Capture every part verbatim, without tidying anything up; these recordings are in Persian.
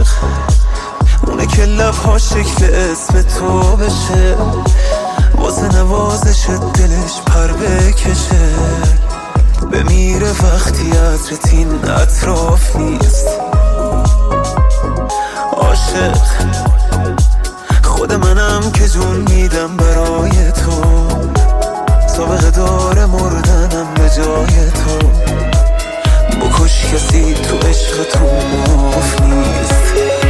عاشق اونه که لبها شکل اسم تو بشه، واسه نوازش دلش پر بکشه، بمیره وقتی عطرت این اطراف نیست. عاشق خود منم که جون میدم برای تو، سابقه داره مردنم به جای تو، بکش کسی تو عشق تو معاف نیست.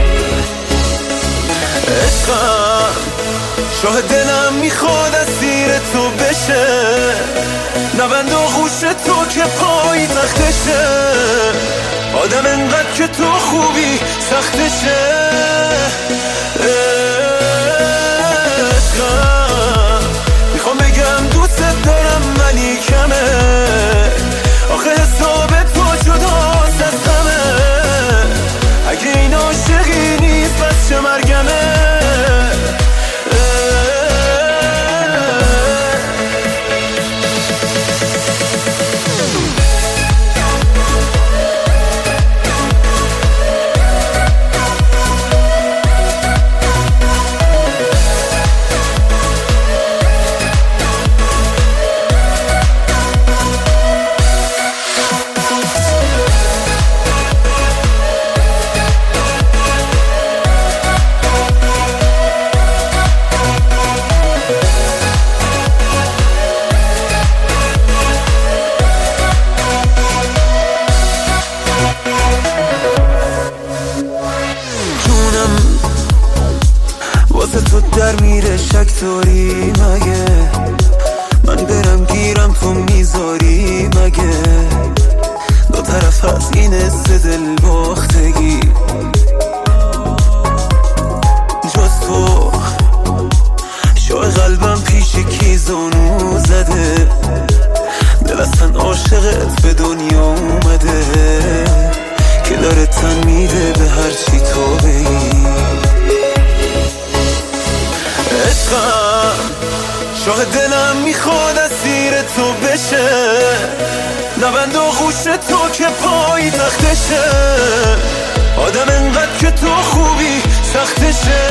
عشقم شاه دلم میخواد اسیر تو بشه، نبند و خوش تو که پای تختشه، آدم انقدر که تو خوبی سختشه. عشقم میخوام بگم دوست دارم ولی کمه، آخه حساب تو جداست از همه، اگه این عاشقی نیست بس چه مرگمه. واسه تو در میره شک داری مگه، من برم گیرم تو میذاری مگه، دو طرف از این است دل باختگی، جز تو شوق قلبم پیش کی زانو زده، دل اصلا عاشقت به دنیا اومده، که داره تن میده به هرچی تو بگی. عشقم شاه دلم میخواد اسیر تو بشه، نبند و خوش تو که پای تختشه، آدم انقدر که تو خوبی سختشه.